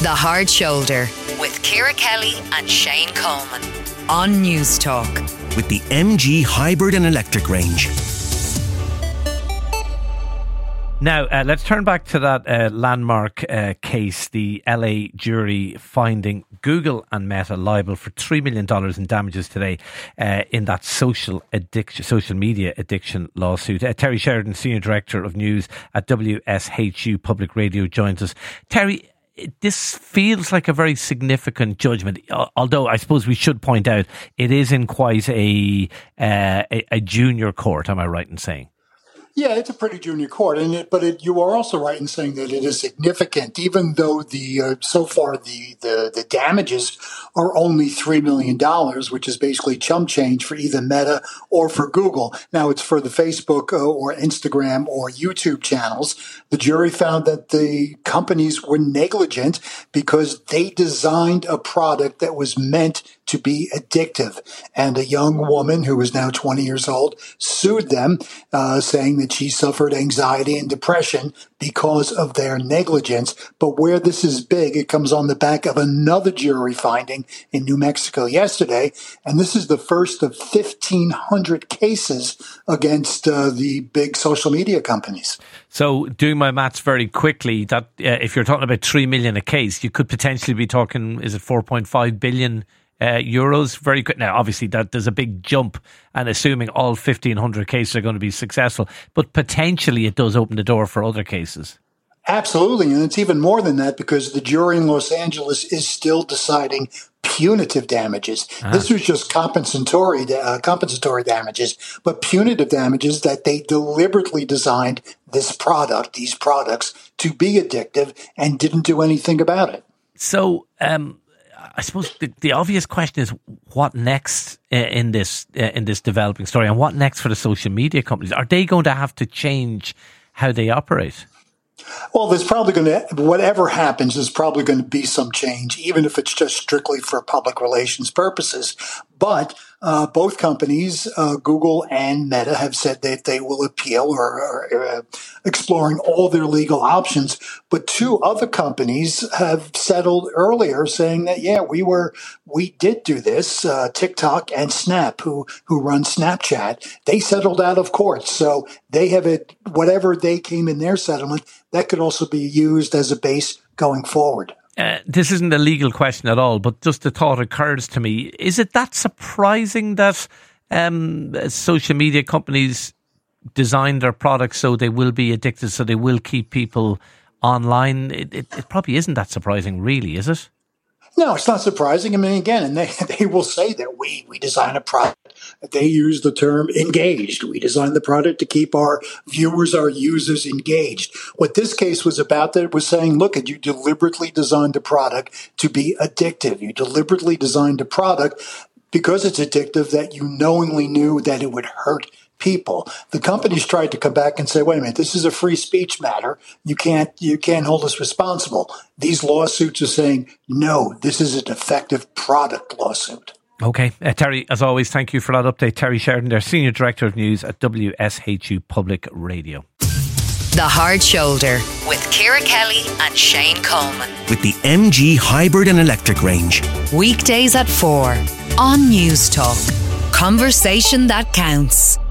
The Hard Shoulder with Ciara Kelly and Shane Coleman on News Talk. With the MG hybrid and electric range. Now, let's turn back to that landmark case, the LA jury finding Google and Meta liable for $3 million in damages today in that social media addiction lawsuit. Terry Sheridan, Senior Director of News at WSHU Public Radio, joins us. Terry, this feels like a very significant judgment, although I suppose we should point out it is in quite a junior court, am I right in saying? Yeah, it's a pretty junior court, but you are also right in saying that it is significant, even though so far the damages are only $3 million, which is basically chump change for either Meta or for Google. Now, it's for the Facebook or Instagram or YouTube channels. The jury found that the companies were negligent because they designed a product that was meant to be addictive. And a young woman who is now 20 years old sued them, saying that she suffered anxiety and depression because of their negligence. But where this is big, it comes on the back of another jury finding in New Mexico yesterday. And this is the first of 1,500 cases against the big social media companies. So doing my maths very quickly, that if you're talking about 3 million a case, you could potentially be talking, is it 4.5 billion euros? Very quick. Now, obviously, that there's a big jump, and assuming all 1,500 cases are going to be successful, but potentially it does open the door for other cases. Absolutely, and it's even more than that because the jury in Los Angeles is still deciding punitive damages. This was just compensatory damages, but punitive damages that they deliberately designed these products to be addictive and didn't do anything about it. So, I suppose the obvious question is what next in this developing story, and what next for the social media companies? Are they going to have to change how they operate? Well, whatever happens, there's probably going to be some change, even if it's just strictly for public relations purposes. But both companies, Google and Meta, have said that they will appeal or exploring all their legal options. But two other companies have settled earlier saying that, yeah, we did do this. TikTok and Snap, who run Snapchat, they settled out of court. So they have it, whatever they came in their settlement, that could also be used as a base going forward. This isn't a legal question at all, but just the thought occurs to me. Is it that surprising that social media companies design their products so they will be addicted, so they will keep people online? It probably isn't that surprising, really, is it? No, it's not surprising. I mean, again, and they will say that we design a product. They use the term engaged. We design the product to keep our viewers, our users engaged. What this case was about, that it was saying, look, you deliberately designed a product to be addictive. You deliberately designed a product because it's addictive that you knowingly knew that it would hurt people. The companies tried to come back and say, wait a minute, this is a free speech matter. You can't hold us responsible. These lawsuits are saying, no, this is a defective product lawsuit. Okay. Terry, as always, thank you for that update. Terry Sheridan, their Senior Director of News at WSHU Public Radio. The Hard Shoulder with Ciara Kelly and Shane Coleman. With the MG hybrid and electric range. Weekdays at 4 on News Talk. Conversation that counts.